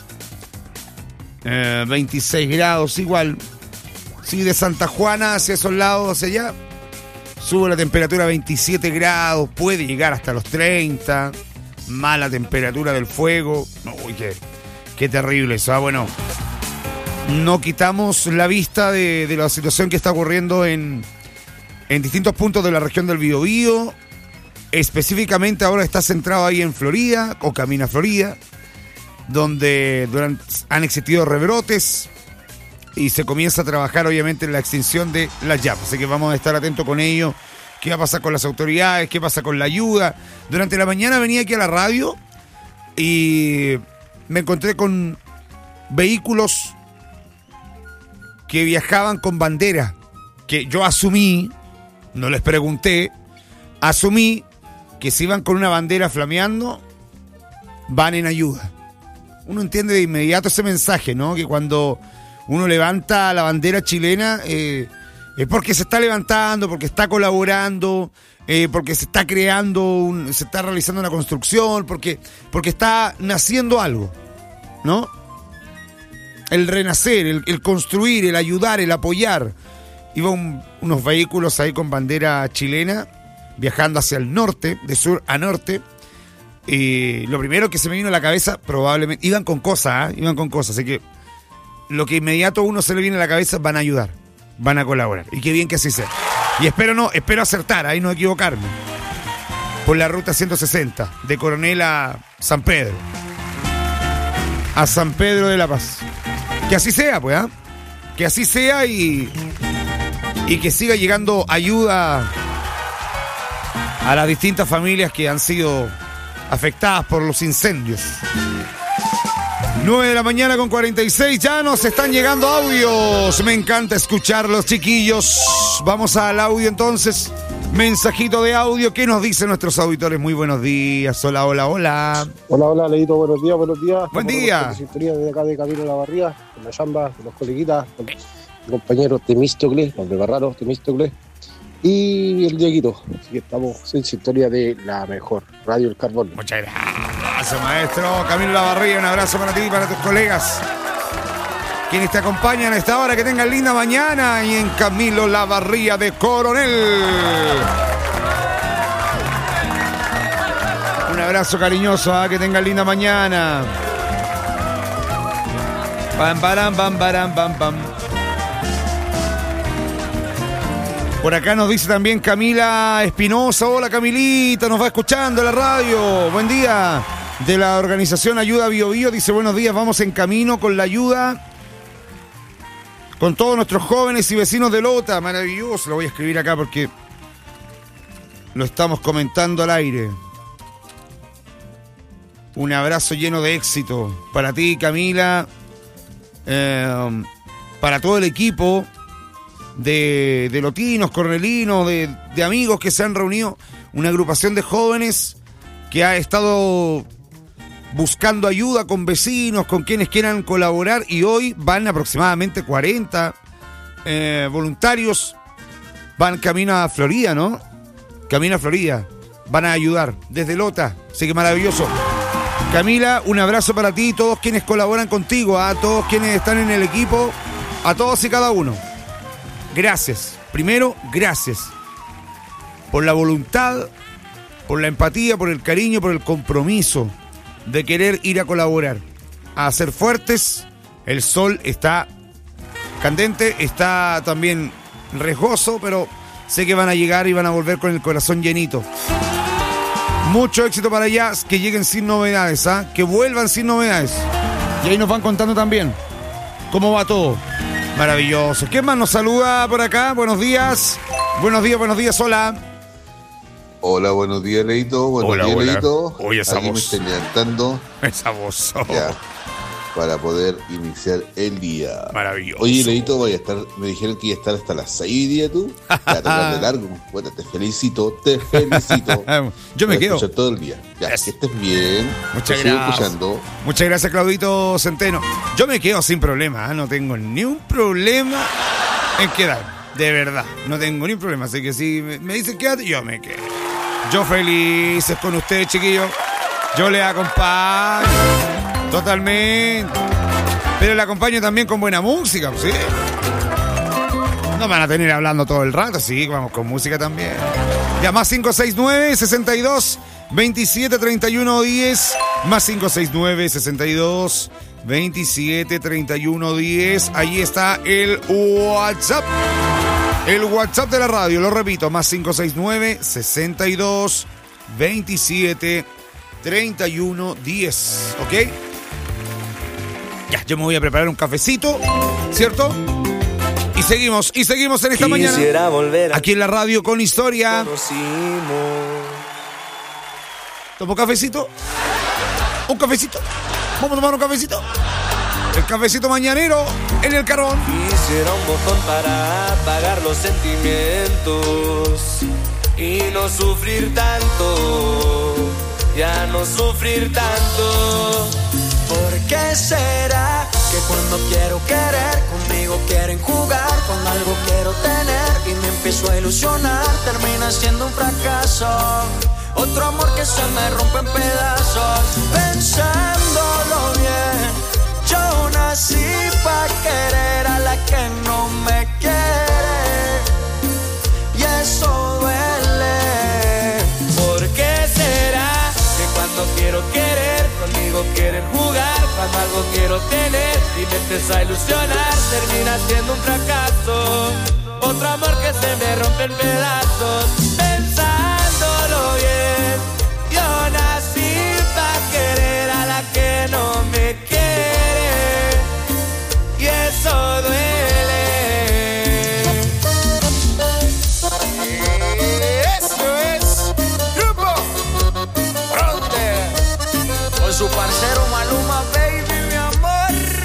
26 grados, igual. Sí, de Santa Juana hacia esos lados, hacia allá. Sube la temperatura a 27 grados, puede llegar hasta los 30. Mala temperatura del fuego. Uy, qué terrible eso. Bueno, no quitamos la vista de la situación que está ocurriendo en distintos puntos de la región del Biobío. Específicamente ahora está centrado ahí en Florida, o camino a Florida, donde han existido rebrotes y se comienza a trabajar obviamente en la extinción de las llamas. Así que vamos a estar atentos con ello. ¿Qué va a pasar con las autoridades? ¿Qué pasa con la ayuda? Durante la mañana venía aquí a la radio y me encontré con vehículos que viajaban con bandera, que yo asumí, no les pregunté, asumí que si iban con una bandera flameando, van en ayuda. Uno entiende de inmediato ese mensaje, ¿no? Que cuando uno levanta la bandera chilena, es porque se está levantando, porque está colaborando, porque se está creando, se está realizando una construcción, porque está naciendo algo, ¿no? El renacer, el construir, el ayudar, el apoyar. Iban unos vehículos ahí con bandera chilena, viajando hacia el norte, de sur a norte. Y lo primero que se me vino a la cabeza, probablemente, iban con cosas, así que lo que inmediato a uno se le viene a la cabeza, van a ayudar, van a colaborar. Y qué bien que así sea. Y espero acertar, ahí no equivocarme. Por la ruta 160, de Coronel a San Pedro. A San Pedro de la Paz. Que así sea, pues, ¿eh? Que así sea y que siga llegando ayuda a las distintas familias que han sido afectadas por los incendios. 9 de la mañana con 46, ya nos están llegando audios. Me encanta escucharlos, chiquillos. Vamos al audio entonces. Mensajito de audio. ¿Qué nos dicen nuestros auditores? Muy buenos días. Hola, hola, hola. Hola, hola, Leito. Buenos días, buenos días. Buen día. Con sintonía desde acá de Camino La Barría, con la chamba, con los coleguitas, con los compañeros Temístocles, los de Barraros, Temístocles y el Dieguito. Así que estamos en sintonía de la mejor Radio El Carbón. Muchas gracias, maestro. Camilo La Barría, un abrazo para ti y para tus colegas quienes te acompañan a esta hora. Que tengan linda mañana. Y en Camilo La Barría de Coronel, un abrazo cariñoso, que tengan linda mañana. Pam, param, pam, param, pam, pam. Por acá nos dice también Camila Espinosa. Hola, Camilita, nos va escuchando en la radio. Buen día. De la organización Ayuda Biobío, dice buenos días, vamos en camino con la ayuda con todos nuestros jóvenes y vecinos de Lota. Maravilloso, lo voy a escribir acá porque lo estamos comentando al aire. Un abrazo lleno de éxito para ti, Camila, para todo el equipo de lotinos, cornelinos, de amigos que se han reunido, una agrupación de jóvenes que ha estado buscando ayuda con vecinos, con quienes quieran colaborar, y hoy van aproximadamente 40 voluntarios, van camino a Florida, ¿no? Camino a Florida, van a ayudar desde Lota, así que maravilloso. Camila, un abrazo para ti y todos quienes colaboran contigo, a todos quienes están en el equipo, a todos y cada uno. Gracias. Primero, gracias por la voluntad, por la empatía, por el cariño, por el compromiso de querer ir a colaborar, a ser fuertes. El sol está candente, está también riesgoso, pero sé que van a llegar y van a volver con el corazón llenito. Mucho éxito para allá, que lleguen sin novedades, que vuelvan sin novedades. Y ahí nos van contando también cómo va todo. Maravilloso. ¿Quién más nos saluda por acá? Buenos días. Buenos días, hola. Hola, buenos días, Leito. Buenos días, Leito. Oye, esa aquí voz. me estoy levantando. Esa voz. Ya, para poder iniciar el día. Maravilloso. Oye, Leito, voy a estar, me dijeron que iba a estar hasta las 6 hoy día tú. Ya, tocar de largo. Bueno, te felicito. Yo me quedo. Escuchar todo el día. Ya, que estés bien. Muchas Te sigo gracias. escuchando. Muchas gracias, Claudito Centeno. Yo me quedo sin problema, no tengo ni un problema en quedar. De verdad, no tengo ni un problema. Así que si me dicen quédate, yo me quedo. Yo felices con ustedes, chiquillos. Yo les acompaño. Totalmente. Pero le acompaño también con buena música, ¿sí? No van a tener hablando todo el rato, sí, vamos con música también. Ya, más 569-62-27-31-10. Más 569-62 273110. Ahí está el WhatsApp. El WhatsApp de la radio, lo repito, más 569 62 27 31 10. ¿Ok? Ya, yo me voy a preparar un cafecito, ¿cierto? Y seguimos en esta mañana. Aquí en la radio con historia. ¿Tomo cafecito? ¿Un cafecito? ¿Vamos a tomar un cafecito? El cafecito mañanero en el carbón. Quisiera un botón para apagar los sentimientos y no sufrir tanto, ya no sufrir tanto. ¿Por qué será que cuando quiero querer, conmigo quieren jugar? Cuando algo quiero tener y me empiezo a ilusionar, termina siendo un fracaso. Otro amor que se me rompe en pedazos. Pensándolo bien, yo nací pa' querer a la que no me quiere, y eso duele. ¿Por qué será que cuando quiero querer, conmigo quieren jugar? Cuando algo quiero tener y me empiezo a ilusionar, termina siendo un fracaso. Otro amor que se me rompe en pedazos. Pensándolo bien, yo nací pa' querer a la que no me quiere, y eso duele. Eso es Grupo Fronte con su parcero Maluma, baby, mi amor.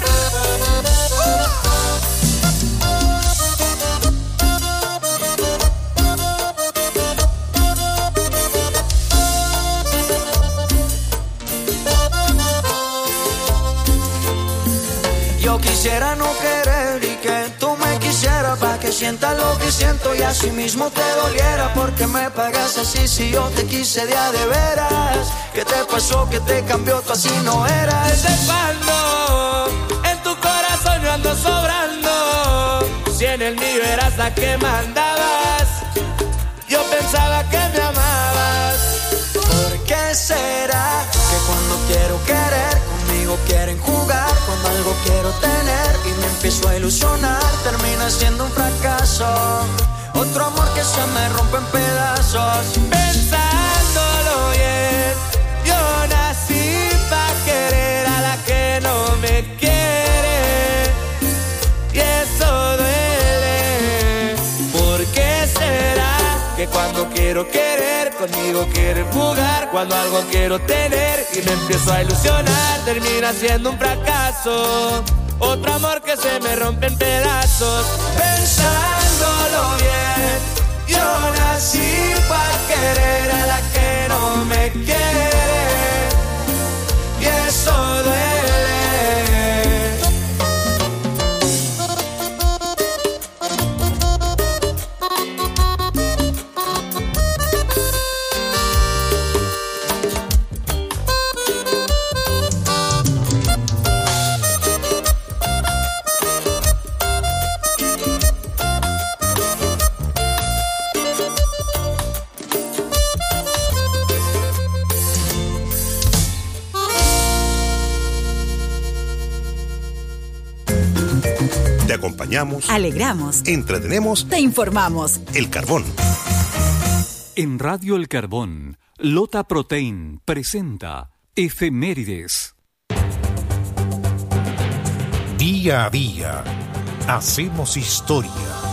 Yo quisiera no querer y que tú me quisieras, pa' que sientas lo que siento y así mismo te doliera. Porque me pagas así si yo te quise de a de veras. ¿Qué te pasó? ¿Qué te cambió? Tú así no eras. ¿Desde cuándo en tu corazón yo ando sobrando? Si en el mío eras la que mandabas, yo pensaba que me amabas. ¿Por qué será que cuando quiero querer, conmigo quieren jugar? Cuando algo quiero tener y me empiezo a ilusionar, termina siendo un fracaso. Otro amor que se me rompe en pedazos. Pensándolo bien, yo nací pa' querer a la que no me quiere, y eso duele. ¿Por qué será que cuando quiero querer, conmigo quieren jugar? Cuando algo quiero tener y me empiezo a ilusionar, termina siendo un fracaso. Otro amor que se me rompe en pedazos. Pensándolo bien, yo nací pa' querer a la que no me quiere, y eso duele. Te acompañamos, alegramos, entretenemos, te informamos. El Carbón. En Radio El Carbón, Lota Protein presenta Efemérides. Día a día, hacemos historia.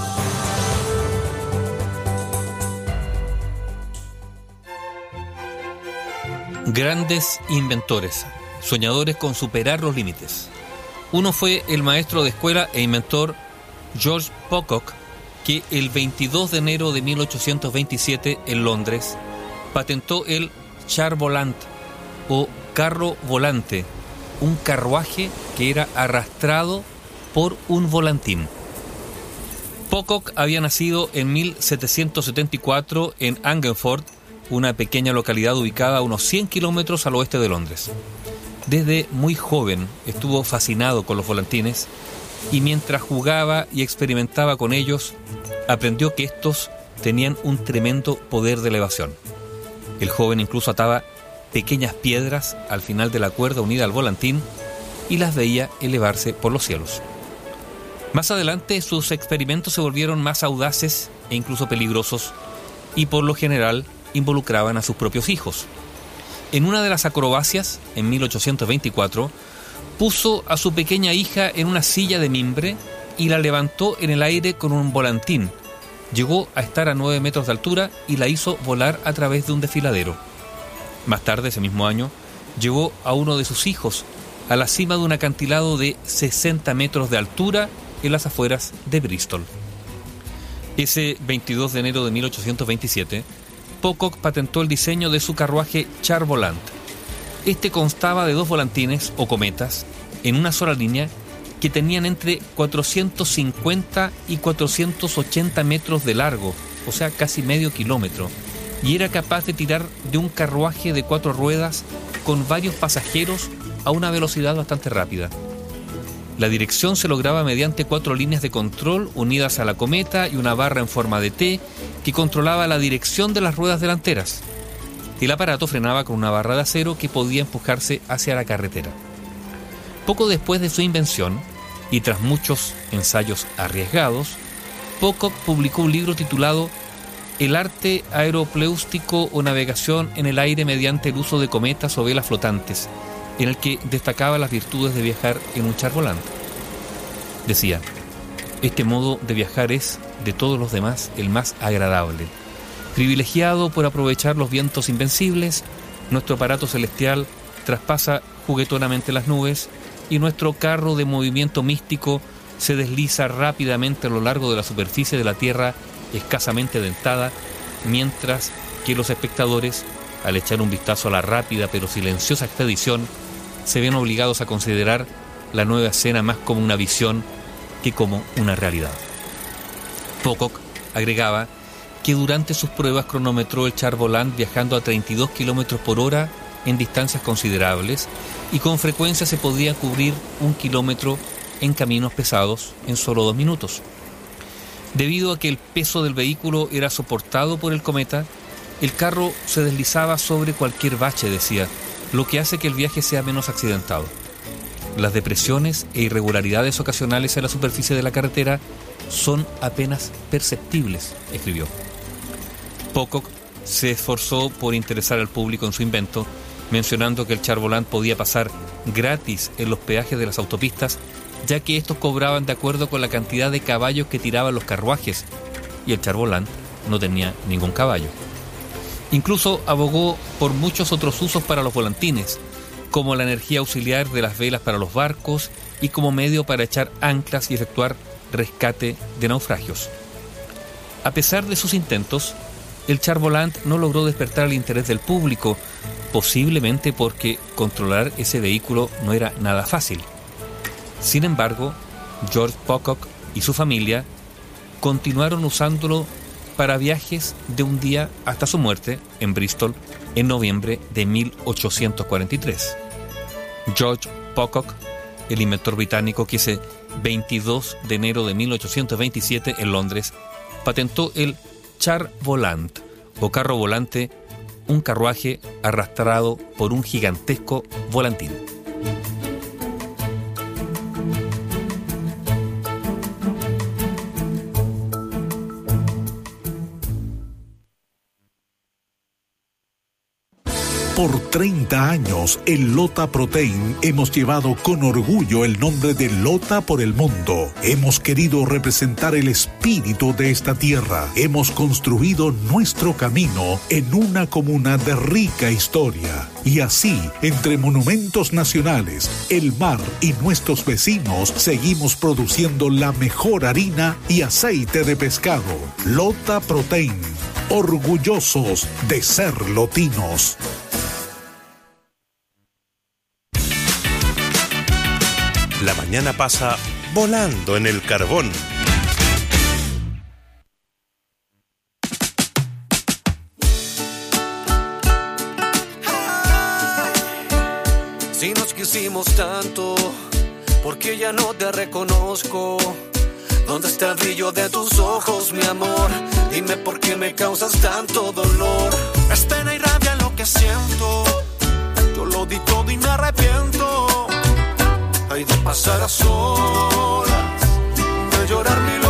Grandes inventores, soñadores con superar los límites. Uno fue el maestro de escuela e inventor George Pocock, que el 22 de enero de 1827 en Londres patentó el char volant o carro volante, un carruaje que era arrastrado por un volantín. Pocock había nacido en 1774 en Angleford, una pequeña localidad ubicada a unos 100 kilómetros al oeste de Londres. Desde muy joven estuvo fascinado con los volantines y mientras jugaba y experimentaba con ellos, aprendió que estos tenían un tremendo poder de elevación. El joven incluso ataba pequeñas piedras al final de la cuerda unida al volantín y las veía elevarse por los cielos. Más adelante sus experimentos se volvieron más audaces e incluso peligrosos y por lo general involucraban a sus propios hijos. En una de las acrobacias, en 1824, puso a su pequeña hija en una silla de mimbre y la levantó en el aire con un volantín. Llegó a estar a 9 metros de altura y la hizo volar a través de un desfiladero. Más tarde, ese mismo año, llevó a uno de sus hijos a la cima de un acantilado de 60 metros de altura en las afueras de Bristol. Ese 22 de enero de 1827, Pocock patentó el diseño de su carruaje Char-Volant. Este constaba de 2 volantines o cometas en una sola línea que tenían entre 450 y 480 metros de largo, o sea, casi medio kilómetro, y era capaz de tirar de un carruaje de 4 ruedas con varios pasajeros a una velocidad bastante rápida. La dirección se lograba mediante 4 líneas de control unidas a la cometa y una barra en forma de T que controlaba la dirección de las ruedas delanteras. El aparato frenaba con una barra de acero que podía empujarse hacia la carretera. Poco después de su invención, y tras muchos ensayos arriesgados, Pocock publicó un libro titulado El arte aeropléustico o navegación en el aire mediante el uso de cometas o velas flotantes, en el que destacaba las virtudes de viajar en un char-volant. Decía: este modo de viajar es, de todos los demás, el más agradable. Privilegiado por aprovechar los vientos invencibles, nuestro aparato celestial traspasa juguetonamente las nubes y nuestro carro de movimiento místico se desliza rápidamente a lo largo de la superficie de la Tierra escasamente dentada, mientras que los espectadores, al echar un vistazo a la rápida pero silenciosa expedición, se ven obligados a considerar la nueva escena más como una visión que como una realidad. Pocock agregaba que durante sus pruebas cronometró el Char-Volant viajando a 32 km por hora en distancias considerables y con frecuencia se podía cubrir 1 kilómetro en caminos pesados en solo 2 minutos. Debido a que el peso del vehículo era soportado por el cometa, el carro se deslizaba sobre cualquier bache, decía, lo que hace que el viaje sea menos accidentado. Las depresiones e irregularidades ocasionales en la superficie de la carretera son apenas perceptibles, escribió. Pocock se esforzó por interesar al público en su invento, mencionando que el Char-Volant podía pasar gratis en los peajes de las autopistas, ya que estos cobraban de acuerdo con la cantidad de caballos que tiraban los carruajes, y el Char-Volant no tenía ningún caballo. Incluso abogó por muchos otros usos para los volantines, como la energía auxiliar de las velas para los barcos y como medio para echar anclas y efectuar rescate de naufragios. A pesar de sus intentos, el Char-Volant no logró despertar el interés del público, posiblemente porque controlar ese vehículo no era nada fácil. Sin embargo, George Pocock y su familia continuaron usándolo para viajes de un día hasta su muerte en Bristol en noviembre de 1843. George Pocock, el inventor británico que ese 22 de enero de 1827 en Londres patentó el Char-Volant o carro volante, un carruaje arrastrado por un gigantesco volantín. Por 30 años, en Lota Protein hemos llevado con orgullo el nombre de Lota por el mundo. Hemos querido representar el espíritu de esta tierra. Hemos construido nuestro camino en una comuna de rica historia. Y así, entre monumentos nacionales, el mar y nuestros vecinos, seguimos produciendo la mejor harina y aceite de pescado. Lota Protein. Orgullosos de ser lotinos. La mañana pasa volando en el carbón. Si nos quisimos tanto, ¿por qué ya no te reconozco? ¿Dónde está el brillo de tus ojos, mi amor? Dime por qué me causas tanto dolor. Es pena y rabia lo que siento. Yo lo di todo y me arrepiento. Hay de pasar a solas, de llorar mil